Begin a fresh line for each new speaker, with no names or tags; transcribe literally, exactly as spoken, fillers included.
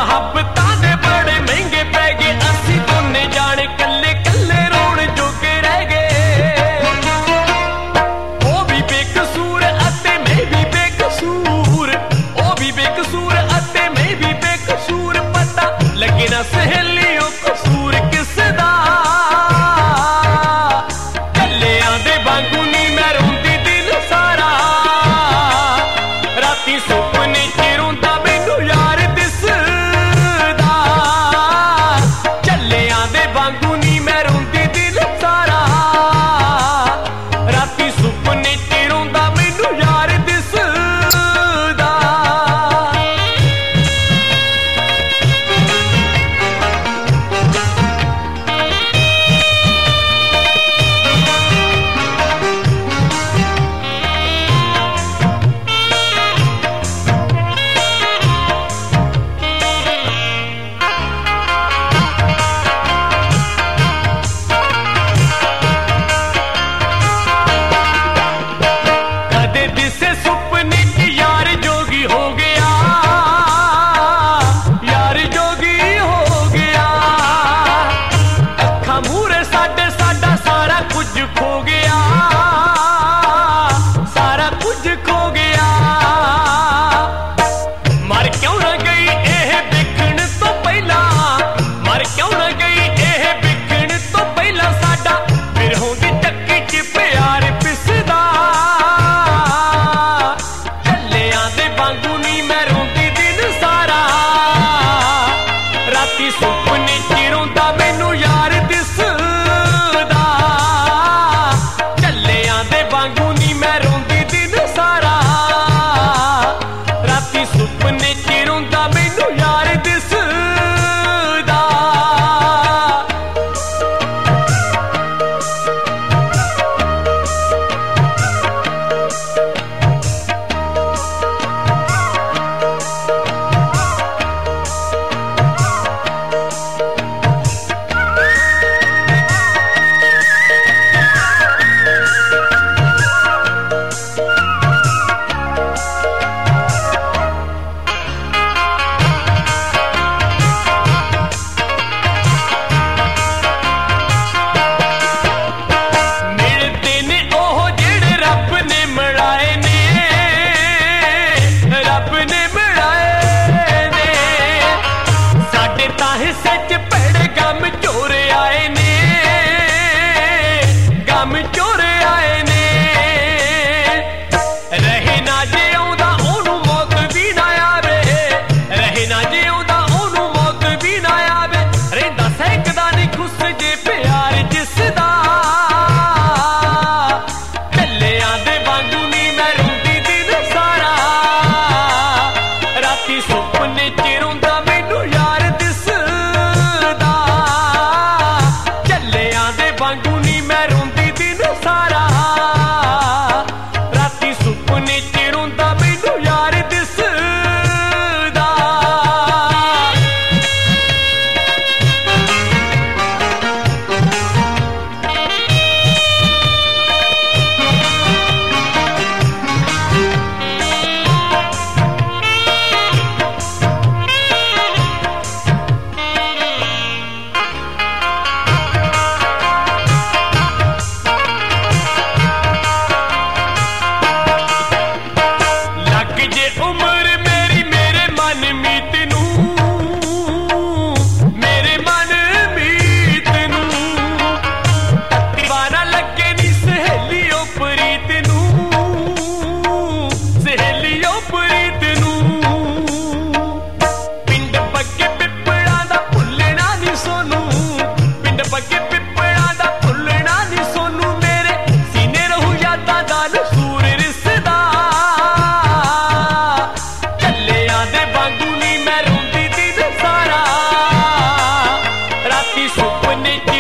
ਮੁਹੱਬਤਾਂ ਦੇ ਬੜੇ ਮਹਿੰਗੇ ਪੈ ਗਏ, ਅਸੀਂ ਦੋਨੇ ਜਾਣੇ ਕੱਲੇ ਕੱਲੇ ਰੋਣ ਜੋਗੇ ਰਹਿ ਗਏ। ਉਹ ਵੀ ਬੇਕਸੂਰ ਅਤੇ ਮੈਂ ਵੀ ਬੇਕਸੂਰ, ਉਹ ਵੀ ਬੇਕਸੂਰ ਅਤੇ ਮੈਂ ਵੀ ਬੇਕਸੂਰ, ਪਤਾ ਲੱਗੇ ਨਾ ਸਹੇਲੀਓ ਕਸੂਰ ਕਿਸ ਦਾ। ਕੱਲਿਆਂ ਦੇ ਵਾਂਗੂ ਨੀ ਮੈਂ ਰੋਂਦੀ ਦਿਲ ਸਾਰਾ, ਰਾਤੀ ਸੁਪਨੇ ਚ ਰੋਂਦਾ ਮੈਨੂੰ ਯਾਰ ਦਿਸਦਾ। ਚੱਲਿਆਂ ਦੇ ਵਾਂਗੂ ਨੀ ਮੈਂ ਰੋਂਦੀ ਦਿਲ ਸਾਰਾ, ਰਾਤੀ ਸੁਪਨੇ ਚ ਰੋਂਦਾ ਮੈਨੂੰ ਯਾਰ ਦਿਸਦਾ। ਕਦੇ ਦਿਸੇ ਸੁਪਨੇ ਚ ਯਾਰ ਜੋਗੀ ਹੋ ਗਿਆ, ਯਾਰ ਜੋਗੀ ਹੋ ਗਿਆ। ਅੱਖਾਂ ਮੂਹਰੇ ਸਾਡੇ ਸਾਡਾ ਸਾਰਾ ਕੁਝ ਖੋ ਗਿਆ, ਸਾਰਾ ਕੁਝ ਖੋ ਗਿਆ। ਮਰ ਕਿਉਂ ਨਾ ਗਈ ਇਹ ਵੇਖਣ ਤੋਂ ਪਹਿਲਾਂ, ਮਰ ਕਿਉਂ ਨਾ ਗਈ ਇਹ ਵੇਖਣ ਤੋਂ ਪਹਿਲਾਂ, ਸਾਡਾ ਬਿਰਹੋਂ ਦੀ ਚੱਕੀ ਚ ਪਿਆਰ ਪਿਸਦਾ। ਚੱਲਿਆਂ ਦੇ ਵਾਂਗੂ ਨੀ ਮੈਂ ਰੋਂਦੀ ਦਿਨ ਸਾਰਾ, ਰਾਤੀ ਸੁਪਨੇ ਚ ਰੋਂਦਾ ਮੈਨੂੰ ਯਾਰ ਦਿਸਦਾ। ਚੱਲਿਆਂ ਦੇ ਵਾਂਗੂ ਨੀ ਮੈਂ ਰੋਂਦੀ ਦਿਨ ਸਾਰਾ, ਰਾਤੀ ਸੁਪਨੇ ਚ ਰੋਂਦਾ ਮੈਨੂੰ ਯਾਰ ਦਿਸਦਾ। ਮਿਲਦੇ ਨੇ ਉਹ ਜਿਹੜੇ ਰੱਬ ਨੇ ਮਿਲਾਏ ਨੇ, ਰੱਬ ਨੇ ਮਿਲਾਏ ਨੇ। ਸਾਡੇ ਤਾਂ ਹਿੱਸੇ ਚ ਭੈੜੇ ਗਮ ਚੋਰ ਆਏ ਨੇ, ਗਮ ਚੋਰ ਆਏ ਨੇ। ਰਹੇ ਨਾ ਜਿਉਂਦਾ ਉਹਨੂੰ ਮੌਤ ਵੀ ਨਾ ਆਵੇ, ਰਹੇ ਨਾ ਜਿਉਂਦਾ ਉਹਨੂੰ ਮੌਤ ਵੀ ਨਾ ਆਵੇ। ਰਹਿੰਦਾ ਸਹਿਕਦਾ ਨੀ ਖੁੱਸ ਜੇ ਪਿਆਰ ਜਿਸਦਾ। ਚੱਲਿਆਂ ਦੇ ਵਾਂਗੂ ਨੀ ਮੈਂ ਰੋਂਦੀ ਦਿਨ ਸਾਰਾ, ਰਾਤੀ ਸੁਪਨੇ ਚ ਰੋਂਦਾ ਮੈਨੂੰ ਯਾਰ ਦਿਸਦਾ। ਚੱਲਿਆਂ ਦੇ ਵਾਂਗੂ ਨੀ ਮੈਂ ਰੋਂਦੀ ਦਿਨ ਸਾਰਾ, ਰਾਤੀ ਸੁਪਨੇ ਚ ਰੋਂਦਾ ਮੈਨੂੰ ਯਾਰ ਦਿਸਦਾ। ਲੱਗ ਜੇ ਉਮਰ ਮੇਰੀ ਮੇਰੇ ਮਨ ਮੀਤ ਨੂੰ, ਮੇਰੇ ਮਨ ਮੀਤ ਨੂੰ। ਦੀਵਾਨਾ ਲੱਗੇ ਨੀ ਸਹੇਲੀਓ ਪ੍ਰੀਤ ਨੂੰ, ਸਹੇਲੀਓ ਪ੍ਰੀਤ ਨੂੰ। ਪਿੰਡ ਪੱਕੇ ਪਿੱਪਲਾਂ ਦਾ ਭੁੱਲਣਾ ਨੀ ਸੋਨੂੰ, ਪਿੰਡ ਪੱਕੇ ਪਿੱਪਲਾਂ ਦਾ ਭੁੱਲਣਾ ਨੀ ਸੋਨੂੰ। ਮੇਰੇ ਸੀਨੇ ਰਹੂ ਯਾਦਾਂ ਦਾ ਨਸੂਰ ਰਿਸਦਾ। ਚੱਲਿਆਂ ਦੇ ਵਾਂਗੂ ਨੀ ਮੈਂ ਰੋਂਦੀ ਦਿਨ ਸਾਰਾ, ਰਾਤੀ ਸੁਪਨੇ ਚ